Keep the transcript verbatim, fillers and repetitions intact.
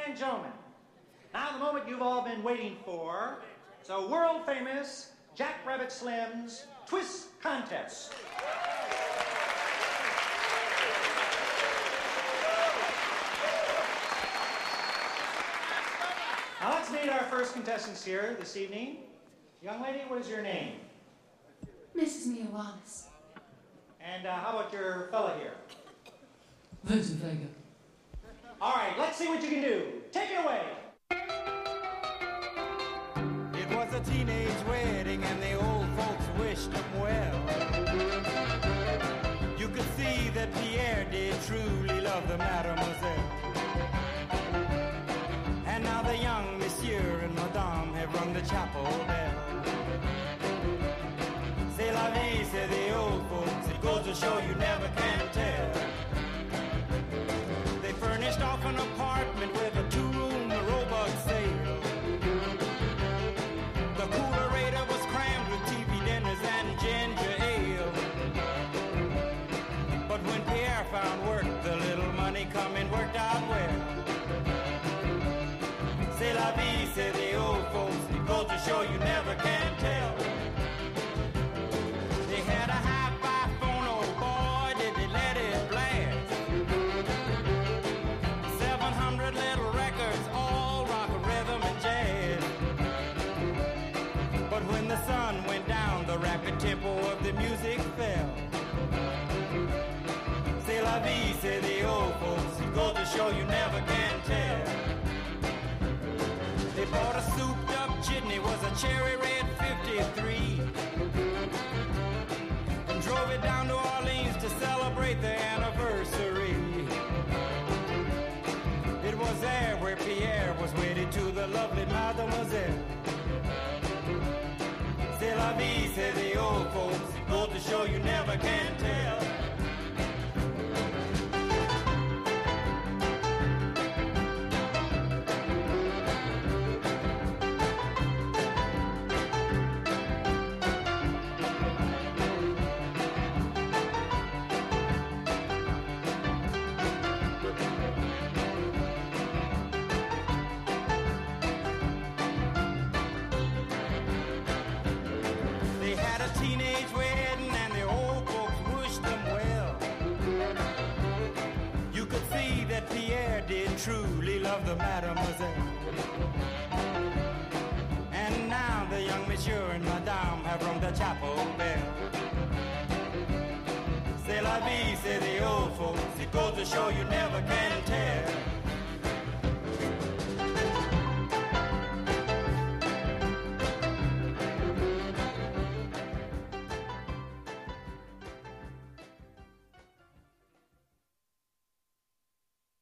and gentlemen, now the moment you've all been waiting for, it's a world-famous Jack Rabbit Slim's Twist Contest. Now let's meet our first contestants here this evening. Young lady, what is your name? Missus Mia Wallace. And uh, how about your fella here? Vincent Vega. All right, let's see what you can do. Take it away. It was a teenage wedding and the old folks wished them well. You could see that Pierre did truly love the mademoiselle. And now the young monsieur and madame have rung the chapel bell. C'est la vie, say the old folks. It goes to show you never can tell. They furnished off an apartment with a two-room robot sale. The coolerator was crammed with T V dinners and ginger ale. But when Pierre found work, the little money coming worked out well. C'est la vie, say the old folks. It goes to show you never can tell. They had a hi-fi phone, oh boy, did they let it blast. Seven hundred little records, all rock, rhythm, and jazz. But when the sun went down, the rapid tempo of the music fell. C'est la vie, say the old folks. It goes to show you never can tell. They bought a souped-up jitney, was a cherry red fifty-three, and drove it down to Orleans to celebrate their anniversary. It was there where Pierre was wedded to the lovely mademoiselle. C'est la vie, say the old folks. It goes to show you never can tell. Truly love the mademoiselle. And now the young monsieur and madame have rung the chapel bell. C'est la vie, say the old folks. It goes to show you never can tell.